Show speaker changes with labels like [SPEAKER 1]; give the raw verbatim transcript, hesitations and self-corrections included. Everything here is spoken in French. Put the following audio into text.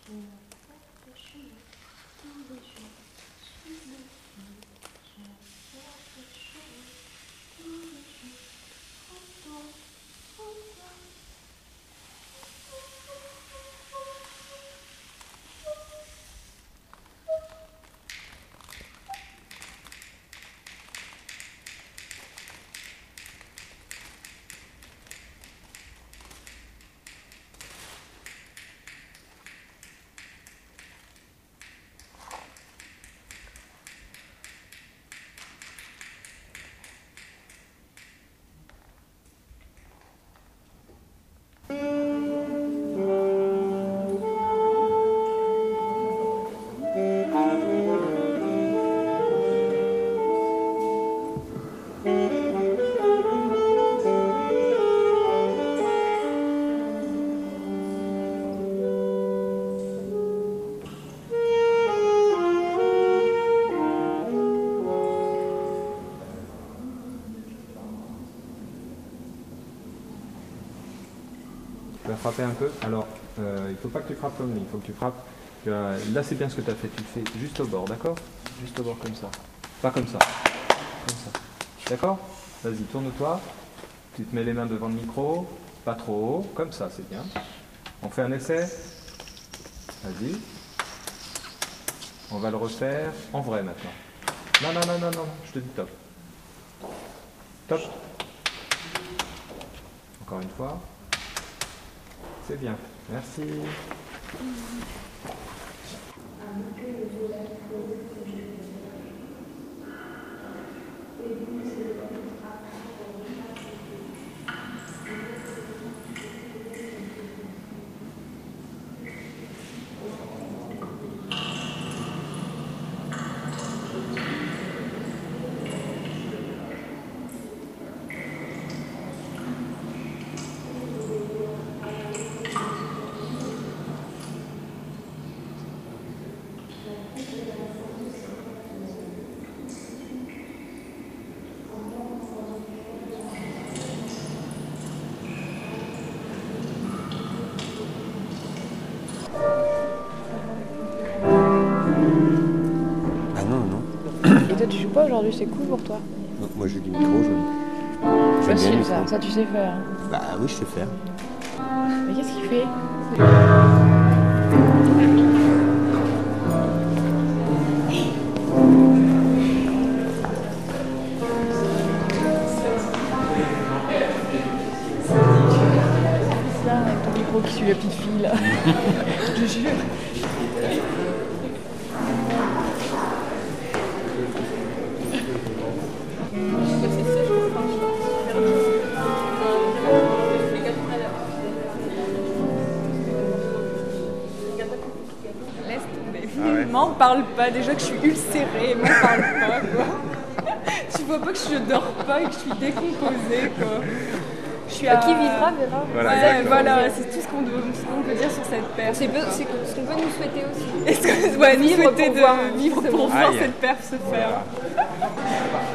[SPEAKER 1] Tu vas frapper un peu. Alors, euh, il ne faut pas que tu frappes comme lui, il faut que tu frappes. Tu vas... Là, c'est bien ce que tu as fait. Tu le fais juste au bord, d'accord? Juste au bord, comme ça. Pas comme ça. Comme ça. D'accord? Vas-y, tourne-toi. Tu te mets les mains devant le micro. Pas trop haut. Comme ça, c'est bien. On fait un essai? Vas-y. On va le refaire en vrai maintenant. Non, non, non, non, non. Je te dis top. Top. Encore une fois. C'est bien. Merci.
[SPEAKER 2] Toi, tu joues pas aujourd'hui, c'est cool pour toi?
[SPEAKER 3] Donc, moi, j'ai du micro aujourd'hui.
[SPEAKER 2] Facile, ça. Ça, tu sais faire.
[SPEAKER 3] Bah oui, je sais faire.
[SPEAKER 2] Mais qu'est-ce qu'il fait? C'est ça, avec ton micro qui suit la petite fille, là. Je te jure.
[SPEAKER 4] M'en parle pas, déjà que je suis ulcérée, m'en parle pas quoi. Tu vois pas que je dors pas et que je suis décomposée quoi. Je suis à...
[SPEAKER 2] Qui vivra verra.
[SPEAKER 4] Voilà, ouais, voilà, c'est tout ce qu'on peut dire sur cette perf.
[SPEAKER 2] C'est ce qu'on peut nous souhaiter aussi.
[SPEAKER 4] Est-ce que ouais, nous
[SPEAKER 2] vivre
[SPEAKER 4] souhaiter
[SPEAKER 2] pour
[SPEAKER 4] de
[SPEAKER 2] voir,
[SPEAKER 4] vivre pour voir
[SPEAKER 1] Aïe.
[SPEAKER 4] cette perf se faire.